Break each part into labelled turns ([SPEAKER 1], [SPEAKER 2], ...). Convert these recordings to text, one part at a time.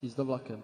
[SPEAKER 1] Jízda vlakem.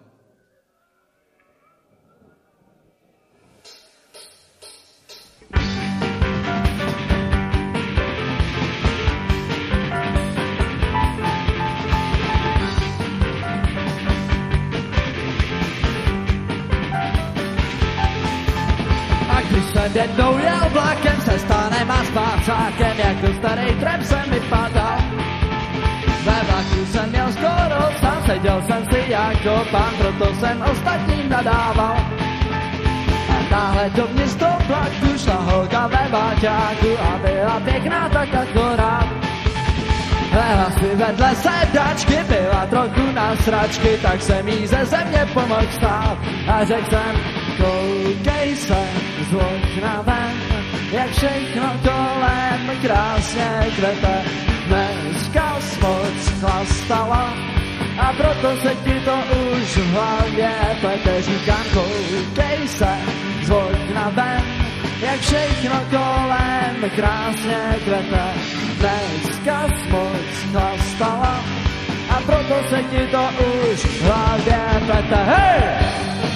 [SPEAKER 2] Když jsem jednou jel vlakem se stanem a spácákem, jak do starý trem jsem vypadal. Ve vlaku jsem měl skoro sám, seděl jsem si jako pán, proto jsem ostatním nadával. A náhle dovnitř do vlaku šla holka ve váťáku a byla pěkná tak akorát. Lehla si vedle sedačky, byla trochu na sračky, tak jsem jí ze země pomohl stát. A řekl jsem, koukej se z okna ven, jak všechno kolem krásně kvete. Dneska moc chlastala a proto se ti to už v hlavě plete. Říkám, koukej se z okna ven, jak všechno kolem krásně kvete. Dneska moc chlastala a proto se ti to už v hlavě plete. Hej!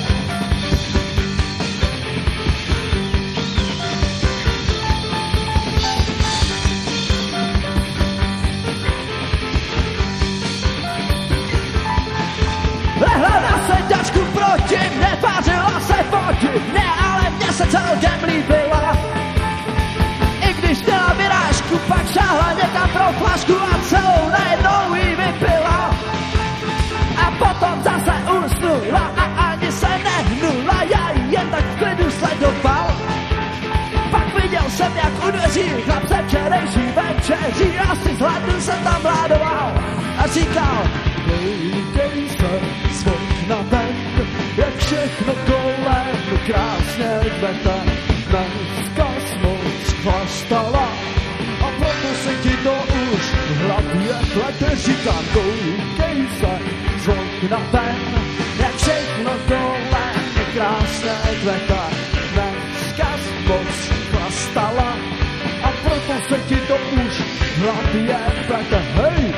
[SPEAKER 2] Lehla na sedačku proti mne, pářila se proti mne, ale mně se celkem líbila. I když měla vyrážku, pak šáhla někam pro flašku a celou najednou jí vypila. A potom zase usnula a ani se nehnula, já ji jen tak v klidu sledoval. Pak viděl jsem, jak u dveří chlap se včerejší večeří, asi z hladu jsem tam vládoval a říkal, koukej se z okna ven, jak všechno kolem krásně kvete. Dneska moc chlastala a proto se ti to už v hlavě plete. Říkám, koukej se z okna ven, jak všechno kolem krásně kvete. Dneska moc chlastala a proto se ti to už v hlavě plete. Hej!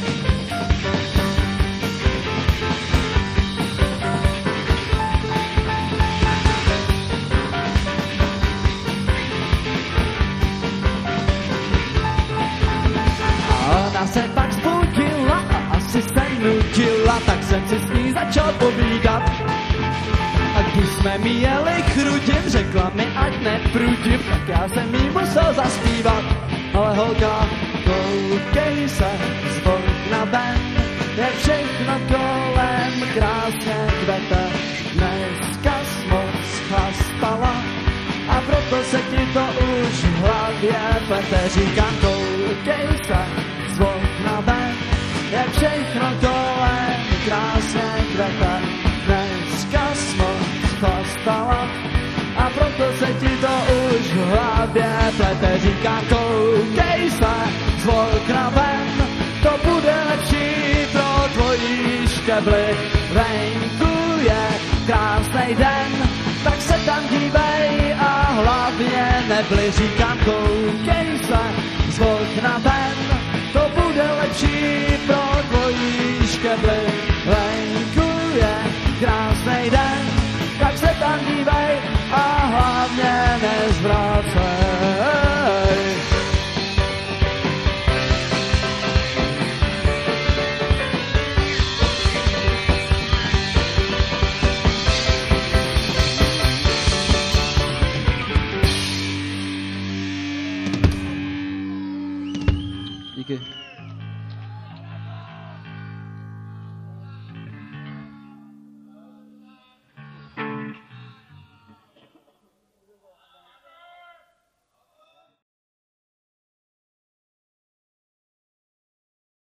[SPEAKER 2] Ona se pak zbudila a asi se nutila, tak jsem si s ní začal povídat. A když jsme míjeli chrudím, řekla mi, ať neprudím, tak já jsem jí musel zaspívat. Ale holka, koukej se z okna ven, jak všechno kolem krásně kvete. Dneska moc chlastala a proto se ti to už v hlavě plete. Říkám, koukej se z okna ven, jak všechno kolem krásně kvete. Dneska moc chlastala a proto se ti to už v hlavě plete. Říkám, koukej se z okna ven, to bude lepší pro tvojí škebly. Venku je krásnej den, tak se tam dívej a hlavně nebli. Říkám, koukej se z okna ven, to bude lepší pro tvojí škebly. Venku je krásnej den, tak se tam dívej a hlavně nezvracej.
[SPEAKER 1] Díky.